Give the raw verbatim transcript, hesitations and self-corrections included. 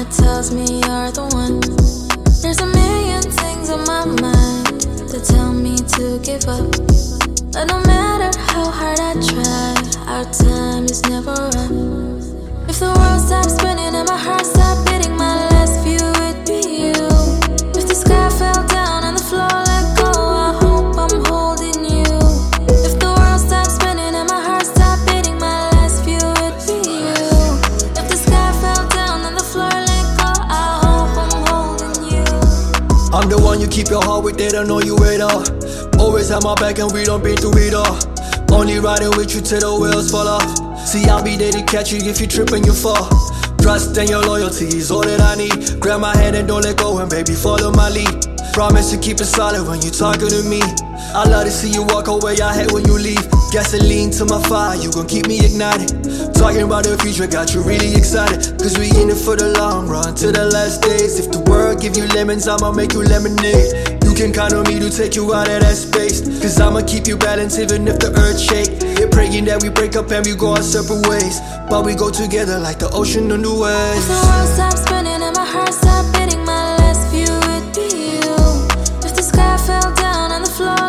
heart tells me you're the one. There's a million things on my mind that tell me to give up, but no matter how hard I try, our time is never up. If the world stops spinning and my heart stopped beating, my last view would be you. If the sky fell down and the floor let go, I hope I'm holding you. If the world stopped spinning and my heart stopped beating, my last view would be you. If the sky fell down and the floor let go, I hope I'm holding you. I'm the one you keep your heart with, they don't know you at all. Always have my back and we don't been through it all. Only riding with you till the wheels fall off. See, I'll be there to catch you if you trip and you fall. Trust and your loyalty is all that I need. Grab my hand and don't let go, and baby, follow my lead. Promise to keep it solid when you talking to me. I love to see you walk away, I hate when you leave. Gasoline to my fire, you gon' keep me ignited. Talking about the future got you really excited, cause we in it for the long run, till the last days. If the world give you lemons, I'ma make you lemonade. You can count on me to take you out of that space, cause I'ma keep you balanced even if the earth shake. They're praying that we break up and we go our separate ways, but we go together like the ocean on the waves. If the world stops spinning and my heart stopped beating, my last view would be you. If the sky fell down and the floor